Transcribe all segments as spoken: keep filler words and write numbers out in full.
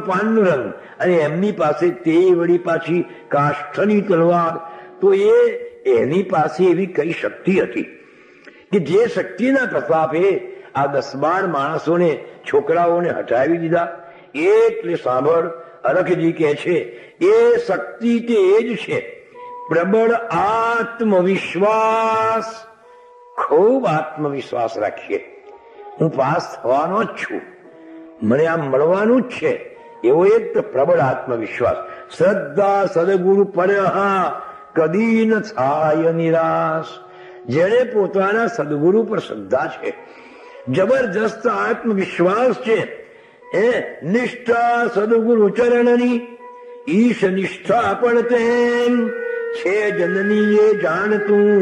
પાંડુરંગ, અને એમની પાસે તે વળી પાછી કાષ્ઠની તલવાર. તો એ એની પાસે એવી કઈ શક્તિ હતી કે જે શક્તિના પ્રતાપે આ દસ બાર માણસોને, છોકરાઓને હટાવી દીધા. એટલે સાંભળ, અરખજી કહે છે એ શક્તિ તે એ જ છે પ્રબળ આત્મવિશ્વાસ. ખૂબ આત્મવિશ્વાસ રાખીએ, હું પાસ થવાનો જ છું, મને આમ મળવાનું જ છે, એવો એક પ્રબળ આત્મવિશ્વાસ. શ્રદ્ધા સદગુરુ પર કદી ન થાય નિરાશ. જેને પોતાના સદગુરુ પર શ્રદ્ધા છે, જબરજસ્ત આત્મવિશ્વાસ છે, એ નિષ્ઠા સદગુરુ ચરણની, ઈશ નિષ્ઠા પણ તેમ છે જનની એ જાણતું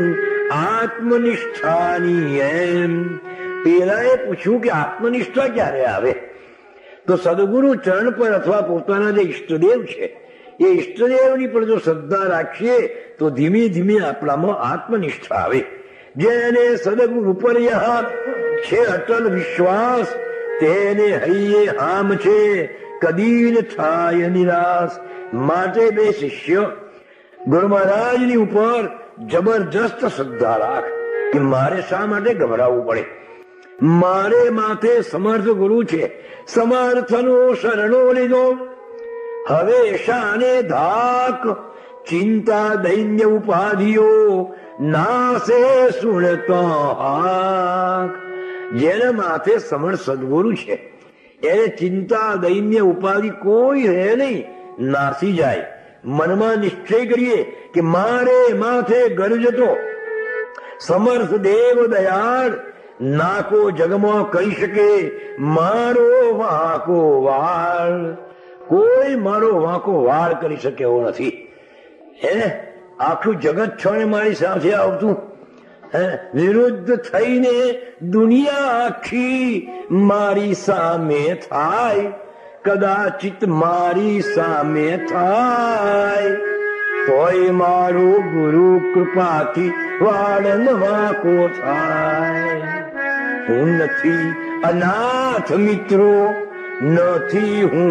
આત્મનિષ્ઠાની એમ. પેલાએ પૂછ્યું કે આત્મનિષ્ઠા ક્યારે આવે? તો સદગુરુ ચરણ પર અથવા પોતાના જે ઈષ્ટદેવ છે એ ઈષ્ટદેવની પર જો શ્રદ્ધા રાખીએ તો ધીમે ધીમે આપણામાં આત્મનિષ્ઠા આવે. જેને સદગુરુ પર છે અટલ વિશ્વાસ, તેને હૈયે હામ છે કદી ન થાય નિરાશ. માટે બે શિષ્ય ગુરુ મહારાજની ઉપર જબરજસ્ત શ્રદ્ધા રાખ કે મારે શા માટે ગભરાવું પડે, મારે માથે સમર્થ ગુરુ છે, સમર્થનો શરણો લીધો, હવે શાને ધાક, ચિંતા દૈન્ય ઉપાધિઓ નાસે સુણતો હાક. જેના માથે સમર્થ સદગુરુ છે એને ચિંતા દૈન્ય ઉપાધિ કોઈ રહે નહીં, નાસી જાય. મનમાં નિશ્ચય કરીએ કે મારે માથે ગરજતો સમર્થ દેવ દયાળ, નાકો જગમાં કહી શકે મારો વાંકો વાળ. કોઈ મારો વાંકો વાળ કરી શકે એવો નથી. હે આખું જગત છો ને મારી સાથે આવતું, વિરુદ્ધ થઈને દુનિયા આખી મારી સામે થાય, કદાચિત મારી સામે થાય, તોય મારું ગુરુ કૃપાથી વાળન વાંકો થાય. હું નથી અનાથ મિત્રો, નથી હું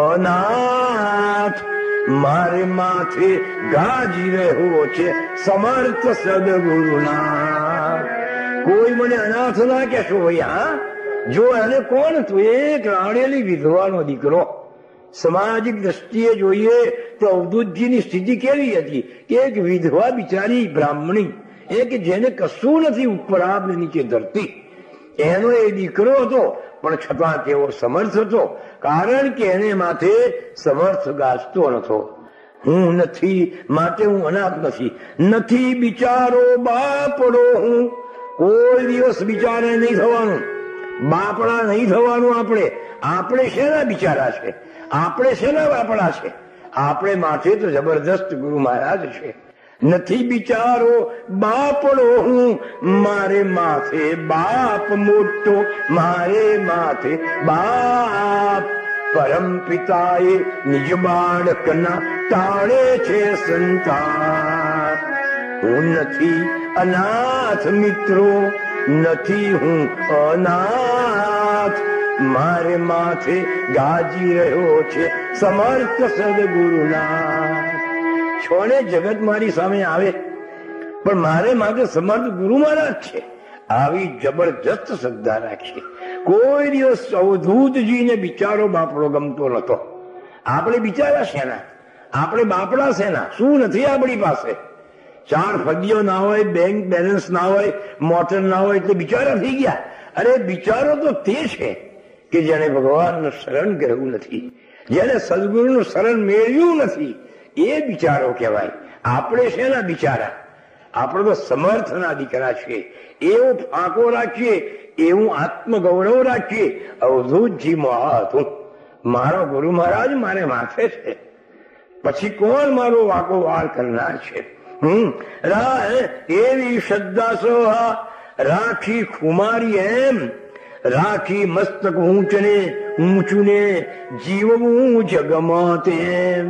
અનાથ, મારે માથે ગાજી રહ્યો છે સમર્થ સદગુરુના. કોઈ મને અનાથ ના કહેશો ભાઈ. હા, જો એને કોણ હતું? એક રાણેલી વિધવાનો દીકરો. સામાજિક દ્રષ્ટિએ જોઈએ તો અવધૂતજીની સ્થિતિ કેવી હતી કે એક વિધવા બિચારી બ્રાહ્મણી, એ કે જેને કશું નથી ઉપર આબ નીચે ધરતી, એનો એ દીકરો હતો, પણ છતાં તેઓ સમર્થ હતો, કારણ કે એને માથે સમર્થ ગાજતો નતો. હું નથી માટે હું અનાથ નથી, નથી બિચારો બાપડો હું. કોઈ દિવસ બિચારે નહીં થવાનું, બાપડા નહીં થવાનું. આપણે આપણે શેના બિચારા છે? આપણે શેના બાપડા છે? આપણે માથે તો જબરદસ્ત ગુરુ મહારાજ છે. નથી બિચારો બાપડો હું, મારે માથે બાપ મોટો, મારે માથે બાપ. પરમ પિતાએ નિજ બાળકના તાળે છે સંતાન. હું નથી અનાથ મિત્રો, નથી હું અનાથ, મારે માથે ગાજી રહ્યો છે સમર્થ સદગુરુના. છોને જગત મારી સામે આવે, પણ મારે માથે સમર્થ ગુરુ મહારાજ છે. આવી જબરજસ્ત શ્રદ્ધા રાખીએ. કોઈ દિવસ અવધૂતજીને બિચારો બાપડો ગમતો નતો. આપણે બિચારા શેના? આપણે બાપડા શેના? શું નથી આપણી પાસે? ચાર ફગીઓ ના હોય, બેંક બેલેન્સ ના હોય, મોટર ના હોય એટલે બિચારા થઈ ગયા. અરે બિચારો તો તે છે કે જેને ભગવાનનું શરણ કર્યું નથી, જેને સદગુરુનું શરણ મેળવ્યું નથી, એ બિચારો કહેવાય. આપણે શેના બિચારા? આપણે તો સમર્થના દીકરા છીએ. એવો ફાંકો રાખીએ, એવું આત્મગૌરવ રાખીએ. અવધૂતજી મહા હતું, મારો ગુરુ મહારાજ મારે માથે છે, પછી કોણ મારો વાંકો વાળ કરનાર છે? હમ એવી શ્રદ્ધા સોહા રાખી ખુમારી એમ, રાખી મસ્તક ઊંચને ઊંચું ને જીવવું જગમાં તેમ.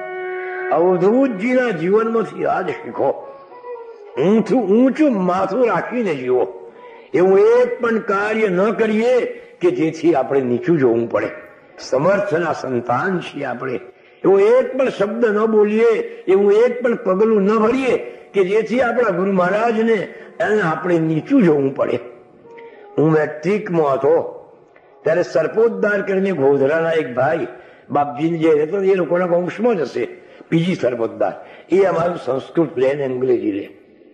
અવધૂતજીના જીવનમાંથી આ જ શીખો. ઊંચું ઊંચું માથું રાખીને જીવો. એવું એક પણ કાર્ય ન કરીએ કે જેથી આપણે નીચું જોવું પડે. સમર્થના સંતાન છીએ આપણે. એવો એક પણ શબ્દ ન બોલીએ, એવું એક પણ પગલું ન ભરીએ કે જેથી આપણા ગુરુ મહારાજને એને આપણે નીચું જોવું પડે. હું મેટ્રિકમાં હતો ત્યારે સર્પોદ્ધાર કરીને ગોધરાના એક ભાઈ બાપજીને જે રહેતો એ લોકોના વંશમાં જ હશે, પીજી સર્પોદ્ધાર, એ અમારું સંસ્કૃત લે ને અંગ્રેજી લે.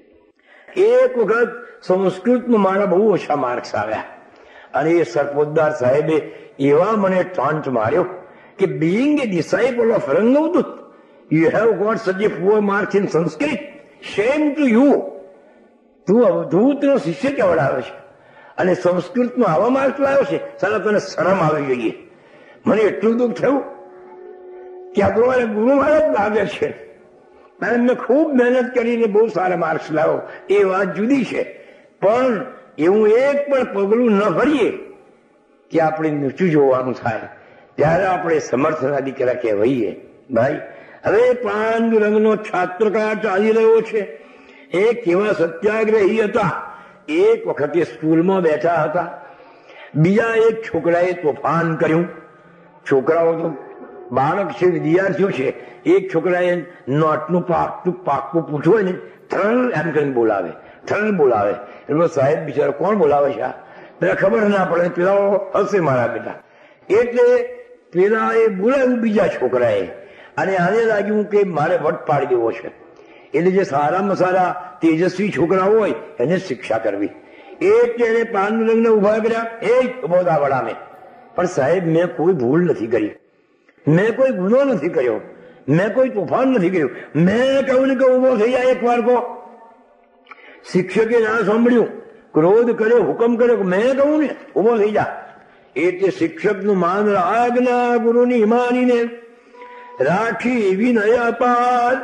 એક વખત સંસ્કૃતમાં મારા બહુ ઓછા માર્ક્સ આવ્યા અને એ સર્પોદ્ધાર સાહેબે એવા મને ટોન્ટ માર્યો કે being a disciple of Rangavdut, you have got such a poor marks in Sanskrit. Shame to you. તું અવધૂતનો શિષ્ય કેવડાવે છે અને સંસ્કૃતમાં આવા માર્ક્સ લાવ્યો છે, સાલા તને શરમ આવી જોઈએ. મને એટલું દુઃખ થયું કે આ તો મારે ગુરુ મહારાજ લાગે છે અને મેં ખૂબ મહેનત કરીને બહુ સારા માર્ક્સ લાવ્યો, એ વાત જુદી છે, પણ એવું એક પણ પગલું ન ભરીએ કે આપણે નીચું જોવાનું થાય ત્યારે આપણે સમર્થના દીકરા કહેવાઈએ. ભાઈ હવે પાંડુરંગનો છાત્રકાળ ચાલી રહ્યો છે. એ કેવા સત્યાગ્રહી હતા. એક વખતે સ્કૂલમાં બેઠા હતા, બીજા એક છોકરાએ તોફાન કર્યું. છોકરાઓ તો બાળક છે, વિદ્યાર્થીઓ છે. એક છોકરાએ નોટનું પાકતું પાકું પૂછવું ને થર્લ એમ કરીને બોલાવે, થર્લ બોલાવે. એટલે સાહેબ બિચારો કોણ બોલાવે છે આ, પેલા ખબર ના પડે, પેલા હશે મારા બેટા. એટલે પેલા એ બોલાવ્યું બીજા છોકરાએ અને આને લાગ્યું કે મારે વટ પાડી દેવો છે. એટલે જે સારામાં સારા તેજસ્વી છોકરા હોય એને શિક્ષા કરવી. એટલે એને પાંડુરંગને ઉભા કર્યા, એ બોધા વડામે. પણ સાહેબ મેં કોઈ ભૂલ નથી કરી, મેં કોઈ ગુનો નથી કર્યો, મેં કોઈ તોફાન નથી કર્યું. મેં કહ્યું ને કે ઉભો થઈ જાય એક વાર કો. શિક્ષકે ના સાંભળ્યું, ક્રોધ કર્યો, હુકમ કર્યો, મેં કહું ને ઉભો થઈ જા. એટલે શિક્ષકનું માન આજ્ઞા ગુરુની માનીને રાખી વિનય અપાર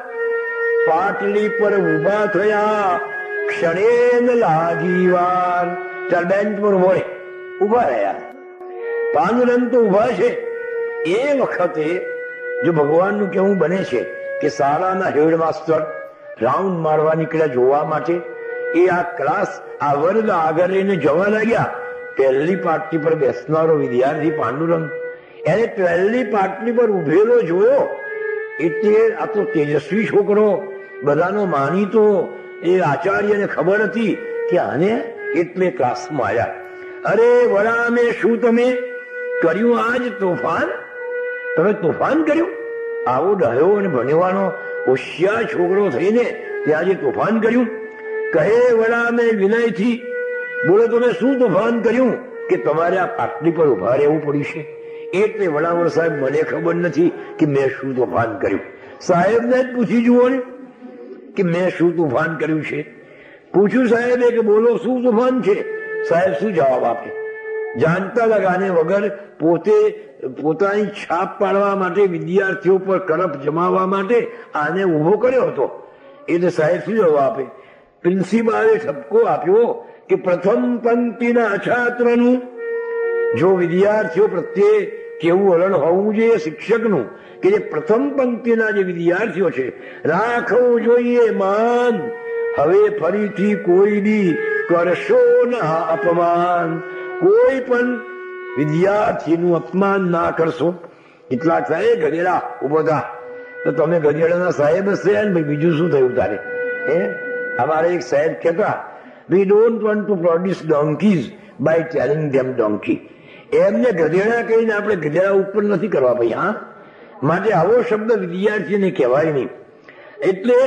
પાટલી પર ઉભા થયા. ક્ષણે લાગી વાર. ચાલ બેન્ચ પર ઉભો રે, ઉભા રહ્યા. પાંડુરંગ તો ઉભા છે. એ વખતે જો ભગવાનનું કેવું બને છે કે શાળાના હેડ માસ્ટર રાઉન્ડ મારવા નીકળ્યા જોવા માટે. એ આ ક્લાસ આ વર્ગ આગળ લઈને જવા લાગ્યા. પહેલી પાટલી પર બેસનારો વિદ્યાર્થી પાંડુરંગ એને પહેલી પાટલી પર ઉભેલો જોયો એટલે આ તો તેજસ્વી છોકરો, બધાનો માનીતો, એ આચાર્યને ખબર હતી કે આને, એટલે ક્લાસમાં આવ્યા. અરે વડા મેં શું તમે કર્યું આજ તોફાન? તમે તોફાન કર્યું? આવો ડાયો અને ભણવાનો હોશિયાર છોકરો થઈને તે આજે તોફાન કર્યું? કહે વડા મેં વિનયથી બોલો તમે શું તોફાન કર્યું કે તમારે આ પાટલી પર ઉભા રહેવું પડ્યું છે? એટલે વડાવર સાહેબ મને ખબર નથી કે મેં શું તોફાન કર્યું. સાહેબને જ પૂછી જુઓ ને કે મેં શું તોફાન કર્યું છે. પૂછ્યું સાહેબે કે બોલો શું તોફાન છે? સાહેબ શું જવાબ આપે? જાણતા લગાને વગર પોતે પોતાની છાપ પાડવા માટે, વિદ્યાર્થીઓ પર કડપ જમાવવા માટે આને ઉભો કર્યો હતો. એટલે સાહેબ શું જવાબ આપે? પ્રિન્સિપાલે ઠપકો આપ્યો કે પ્રથમ પંક્તિના છાત્રનું, જો વિદ્યાર્થીઓ પ્રત્યે કેવું વલણ હોવું જોઈએ શિક્ષકનું કે જે પ્રથમ પંક્તિના જે વિદ્યાર્થીઓ છે રાખવું જોઈએ માન. હવે ફરીથી કોઈ દી કરશો ના અપમાન. કોઈ પણ વિદ્યાર્થીનું અપમાન ના કરશો. કેટલાક સાહેબ ગધેડા ઉભો થા તો તમે ગધેડાના સાહેબ હશે ને ભાઈ, બીજું શું થયું તારે? હે અમારે એક સાહેબ કહેતા, we don't want to produce donkeys by telling them donkey. એમને ગધેડા કહીને આપણે ગધેડા ઉપર નથી કરવા ભાઈ. હા, માટે આવો શબ્દ વિદ્યાર્થીને કહેવાય નહીં. એટલે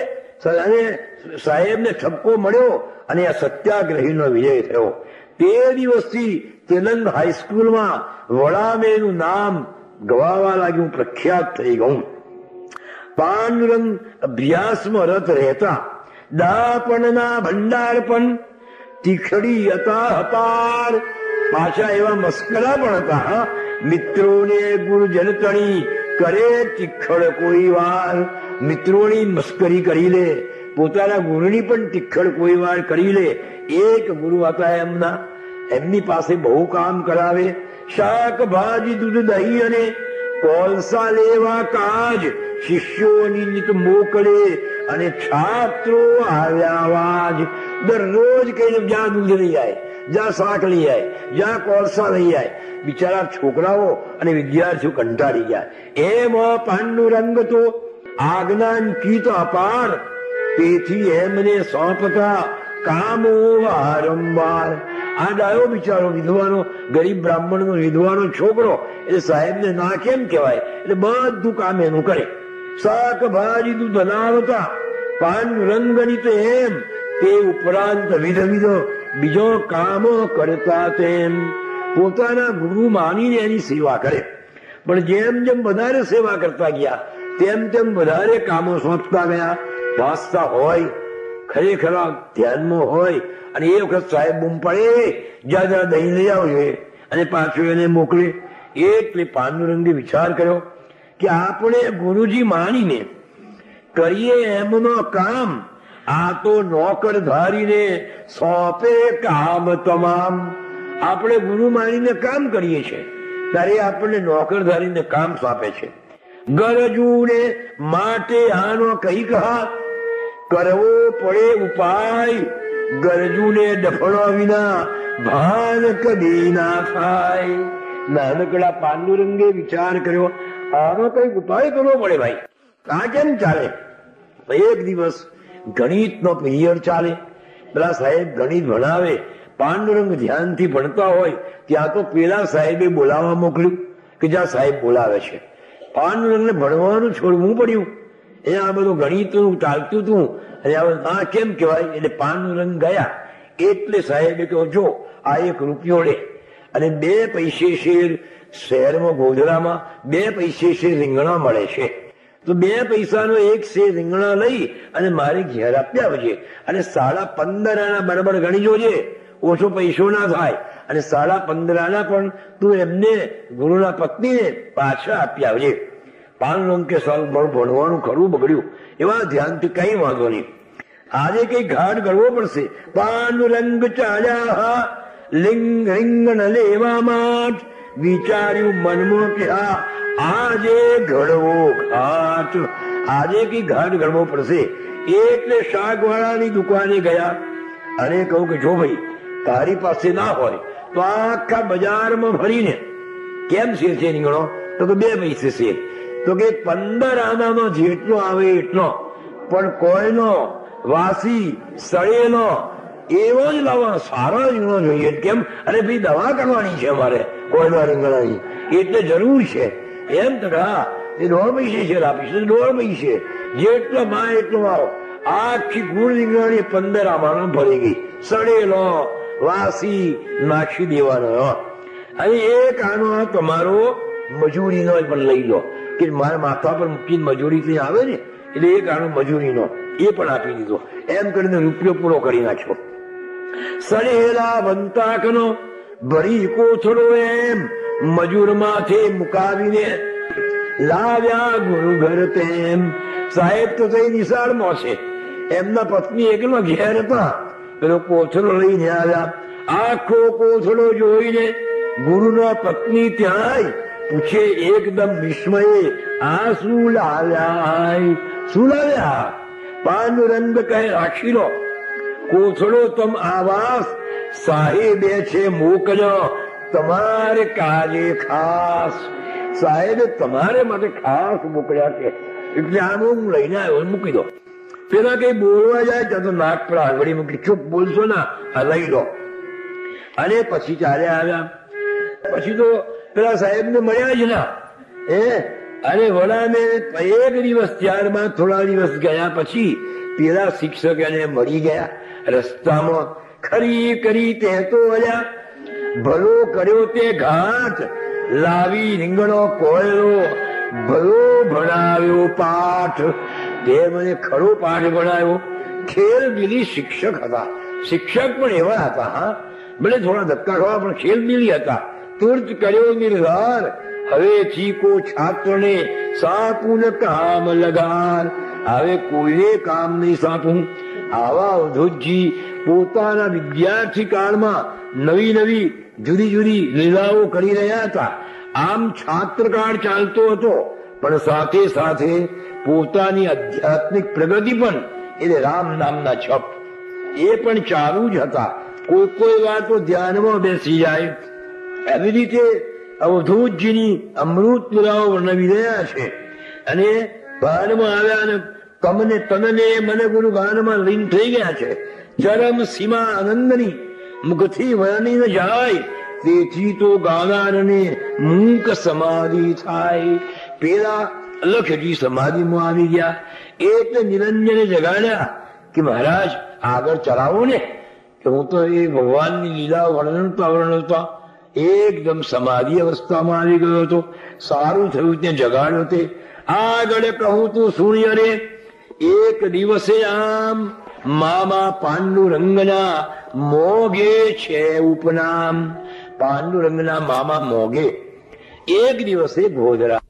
સાહેબને ઠપકો મળ્યો અને આ સત્યાગ્રહીનો વિજય થયો. તે દિવસથી તેલંગ હાઈસ્કૂલમાં વડામેનું નામ ગવાવા લાગ્યું, પ્રખ્યાત થઈ ગયું. પાંડુરંગ અભ્યાસમાં રત રહેતા. દાપણના ભંડાર પણ તીખડી હતા અપાર. પાછા એવા મસ્કરા પણ હતા. મિત્રોને ગુરુજન તણી કરે તીખડ કોઈ વાર. મિત્રોની મસ્કરી કરી લે, પોતાના ગુરુની પણ તીખડ કોઈ વાર કરી લે. એક ગુરુ હતા એમના, એમની પાસે બહુ કામ કરાવે. શાકભાજી, દૂધ, દહીં અને કોલસા લેવા કાજ શિષ્યોની નીત મોકલે અને છાત્રો આવ્યા આવાજ. દરરોજ કઈ જ્યાં દૂધ લઈ જાય, જ્યાં શાક લઈ આય, જ્યાં કોલસા લઈ આય. બિચારા છોકરાઓ અને વિદ્યાર્થીઓ કંટાળી ગયા. એમ પાંડુરંગ તો આજ્ઞાંકિત અપાર, તેથી એમને સોંપતા કામો વારંવાર. આ ડાયો બિચારો વિધવાનો, ગરીબ બ્રાહ્મણનો વિધવાનો છોકરો, એટલે સાહેબને ના કેમ કહેવાય, એટલે બધું કામ એનું કરે. શાકભાજી દૂધ બનાવતા પાંડુરંગની તો એમ, તે ઉપરાંત વિધ વિધ બીજો કામો કરતા તેમ. પોતાના ગુરુ માનીને એની સેવા કરે, પણ જેમ જેમ વધારે સેવા કરતા ગયા તેમ તેમ વધારે કામો સોંપતા ગયા. વાંચતા હોય, ખરેખર ધ્યાનમાં હોય, અને એ વખત સાહેબ બૂમ પડે, જ્યાં જ્યાં દહીં લઈ આવજે, અને પાછું એને મોકલે. એટલે પાંડુરંગે વિચાર કર્યો કે આપણે ગુરુજી માનીને કરીએ એમનો કામ, આ તો નોકર ધારીને સોંપે કામ તમામ. આપણે ગુરુ માનીને કામ કરીએ છીએ ત્યારે આપણને નોકર ધારીને કામ સોંપે છે. ગરજુને માટે આનો કઈ કહા, કરવો પડે ઉપાય, ગરજુને ડફળો વિના ભાન કદી ના થાય. નાનકડા પાંડુરંગે વિચાર કર્યો, આનો કઈક ઉપાય કરવો પડે ભાઈ, આ કેમ ચાલે. એક દિવસ ગણિત નો પિરિયડ ચાલે, પેલા સાહેબ ગણિત ભણાવે. પાંડુરંગ ધ્યાનથી ભણતા હોય ત્યાં તો પેલા સાહેબે બોલાવવા મોકલ્યું કે જ્યાં સાહેબ બોલાવે છે. પાંડુરંગને ભણવાનું છોડવું પડ્યું. એ આ બધું ગણિતનું ચાલતું હતું, અને આ કેમ કહેવાય, એટલે પાંડુરંગ ગયા. એટલે સાહેબે કહ્યું, જો આ એક રૂપિયો લે, અને બે પૈસે શેર શહેરમાં ગોધરામાં બે પૈસે શેર રીંગણા મળે છે, તો બે પૈસાનો એક શેર રીંગણા લઈ અને મારે ઘેર આપી આવજે, અને સાડા પંદર આના બરાબર ગણી જોજે, ઓછો પૈસો ના થાય. અને સાડા પંદર આના પણ તું એમને ગુરુના પત્નીને પાછા આપી આવજે. પાંડુરંગ કે સાલ ભણવાનું ખરું બગડ્યું, એવા ધ્યાનથી કઈ વાંધો નહીં, આજે કઈ ઘાટ કરવો પડશે. પાંડુરંગ ચાલ્યા લિંગ રીંગણ લેવા માટ, વિચાર્યું મનમાં કે હા આજે ઘડવો ઘાટ, આજે કઈ ઘાટ ઘડવો પડશે. એટલે શાકવાળાની દુકાને ગયા અને કહું કે જો ભાઈ તારી પાસે ના હોય તો આખા બજારમાં ફરીને કેમ શેર છે રીંગણો, તો કે બે પૈસે શેર, તો કે પંદર આનાનો જેટલો આવે એટલો, પણ કોઈનો વાસી સળેલો એવો જ લાવવાનો, સારો રીંગણો જોઈએ. કેમ, અરે ભાઈ દવા કરવાની છે અમારે કોઈના રીંગણાની, એટલે જરૂર છે. એમ તો હા એ દોઢ પૈસે શેર આપીશ, દોઢ પૈસે જેટલો માં એટલો આવો. આખી ગુણ રીંગણાની પંદર આમાનો ભરી ગઈ, સડેલો વાસી નાખી દેવાનો. અને એક આનો તમારો મજૂરીનો પણ લઈ લો, કે મારા માથા પર મૂકીને મજૂરી થી આવે ને, એટલે એક આનો મજૂરીનો એ પણ આપી દીધો. એમ કરીને રૂપિયો પૂરો કરી નાખ્યો. સડેલા વંતાકનો ભરી કોથળો એમ મજૂર માથે મુકાવીને લાવ્યા ગુરુ ઘર તેમ. સાહેબ તો થઈ નિશાળમાં છે, એમના પત્ની એકલો ઘેર હતા, પેલો કોથળો લઈને આવ્યા. આખો કોથળો જોઈને ગુરુના પત્ની ત્યાં પૂછે એકદમ વિસ્મયે, આ શું લાવ્યા, શું લાવ્યા? પાંડુરંગ કહે, રાખી લો કોથળો તમ આવાસ, સાહેબે છે મોકલો તમારે કાલે ખાસ. સાહેબે તમારે માટે ખાસ મોકલ્યા છે, એટલે આમ હું લઈને આવ્યો, મૂકી દો. પેલા કઈ બોલવા જાય ત્યાં તો નાક પર આંગળી મૂકી, ચૂપ બોલશો ના, આ લઈ લો. અને પછી ચાલે આવ્યા. પછી તો પેલા સાહેબ ને મળ્યા જ ના, એ અને વડાને એક દિવસ, ત્યારબાદ થોડા દિવસ ગયા પછી પેલા શિક્ષક એને મળી ગયા રસ્તામાં. ખરી કરી તે તો વળ્યા, ભલો કર્યો તે ઘાટ, લાવી રીંગણો કોયલો, ભલો ભણાવ્યો પાઠ. તે મને ખરો પાઠ ભણાવ્યો. ખેલ દિલી શિક્ષક હતા, શિક્ષક પણ એવા હતા, હા ભલે થોડા ધક્કા ખાવા પણ ખેલ દિલી હતા. તુર્ત કર્યો નિર્ધાર, હવે ચીકો છાત્રને સાપું કામ લગાર. હવે કોઈને કામ નહીં સાપું. આવા અવધૂતજી પોતાના વિદ્યાર્થી કાળમાં નવી નવી જુદી જુદી લીલાઓ કરી રહ્યા હતા. આમ છાત્રકાળ ચાલતો હતો, પણ સાથે સાથે પોતાની આધ્યાત્મિક પ્રગતિ પણ, એટલે રામ નામના છપ એ પણ ચાલુ જ હતા. કોઈ કોઈ વાર તો ધ્યાનમાં બેસી જાય. એવી રીતે અવધૂતજીની અમૃત લીલાઓ વર્ણવી રહ્યા છે. અને ભાનમાં આવ્યા અને તમને તનને મને ગુરુ ગાનમાં લીન થઈ ગયા છે. ચરમ સીમા આનંદની મુખથી વર્ણી ન જાય, તેથી તો ગાનારને મૂક સમાધિ થાય. પેલા લખજી સમાધિમાં આવી ગયા એટલે નિરંજને જગાડ્યા કે મહારાજ આગળ ચલાવો ને, કે હું તો એ ભગવાનની લીલા વર્ણનતા વર્ણનતા એકદમ સમાધિ અવસ્થામાં આવી ગયો હતો. સારું થયું ત્યાં જગાડ્યો તે. આગળ કહું તું સુણ્ય રે. એક દિવસે આમ મામા પાંડુરંગના મોગે છે ઉપનામ. પાંડુરંગના મામા મોગે એક દિવસે ગોધરા